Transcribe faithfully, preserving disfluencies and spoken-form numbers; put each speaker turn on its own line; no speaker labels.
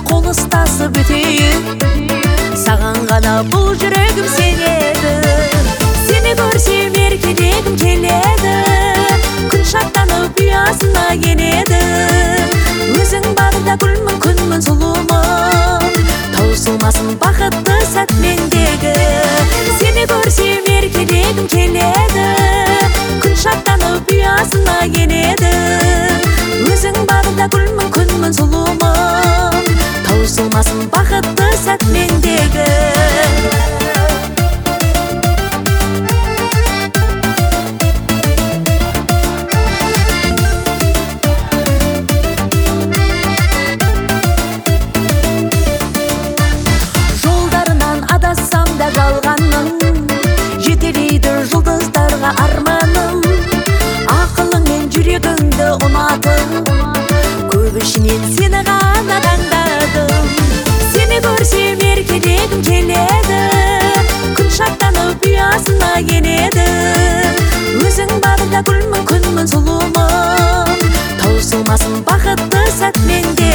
қол ұстасып өтейік, саған ғана бұл жүрегім сенеді. Сені көрсем еркелегім келеді, күн шаттанып ұясына енеді. Өзің бағында гүлмін, күнмін, сұлумын, таусылмасын бақытты сәт мендегі. Сені көрсем еркелегім келеді, күн шаттанып ұясына енеді. Өзің бағында гүлмін, күнмін, сұлумын, таусылмасын бақытты сәт мендегі. Жалғаным жетелейді жұлдыздарға арманым, ақылыңмен жүрегіңді ұнатып, көп ішінен сені ғана таңдадым. Сені көрсем еркелегім келеді, күн шаттанып ұясына енеді. Өзің бағында гүлмін, күнмін, сұлумын, таусылмасын бақытты сәт менде.